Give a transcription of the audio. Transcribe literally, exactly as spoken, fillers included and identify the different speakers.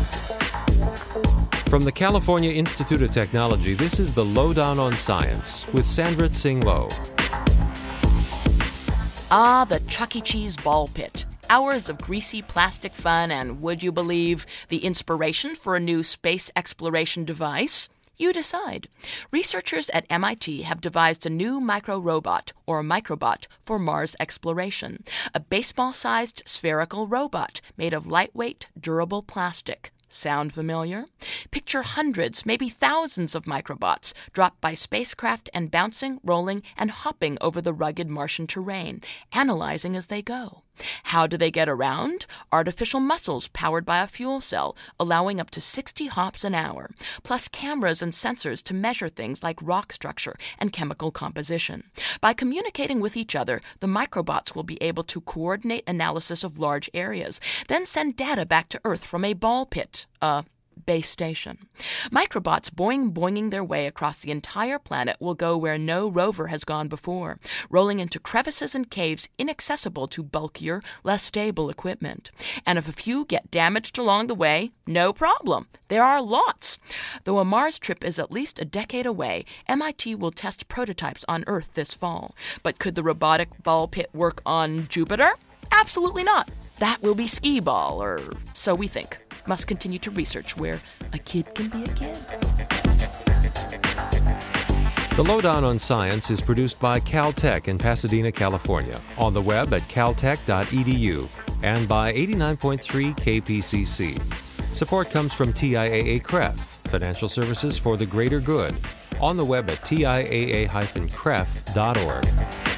Speaker 1: From the California Institute of Technology, this is the Lowdown on Science with Sandra Tsing Loh.
Speaker 2: Ah, the Chuck E. Cheese ball pit. Hours of greasy plastic fun and, would you believe, the inspiration for a new space exploration device? You decide. Researchers at M I T have devised a new micro-robot, or microbot, for Mars exploration. A baseball-sized spherical robot made of lightweight, durable plastic. Sound familiar? Picture hundreds, maybe thousands of microbots dropped by spacecraft and bouncing, rolling, and hopping over the rugged Martian terrain, analyzing as they go. How do they get around? Artificial muscles powered by a fuel cell, allowing up to sixty hops an hour, plus cameras and sensors to measure things like rock structure and chemical composition. By communicating with each other, the microbots will be able to coordinate analysis of large areas, then send data back to Earth from a ball pit, a base station. Microbots boing-boinging their way across the entire planet will go where no rover has gone before, rolling into crevices and caves inaccessible to bulkier, less stable equipment. And if a few get damaged along the way, no problem. There are lots. Though a Mars trip is at least a decade away, M I T will test prototypes on Earth this fall. But could the robotic ball pit work on Jupiter? Absolutely not. That will be skee-ball, or so we think. Must continue to research where a kid can be a kid.
Speaker 1: The Lowdown on Science is produced by Caltech in Pasadena, California, on the web at caltech dot e d u and by eighty-nine point three K P C C. Support comes from T I A A C R E F, Financial Services for the Greater Good, on the web at T I A A dash C R E F dot org.